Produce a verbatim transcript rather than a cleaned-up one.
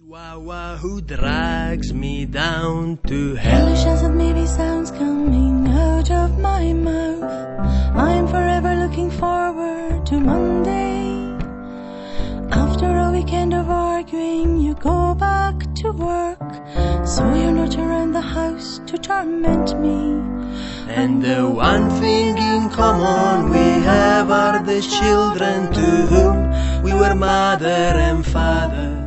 Chihuahua who drags me down to hell. Hellish as it maybe sounds coming out of my mouth, I'm forever looking forward to Monday. After a weekend of arguing, you go back to work, so you're not around the house to torment me. And the one thing in common we have are the children to whom we were mother and father.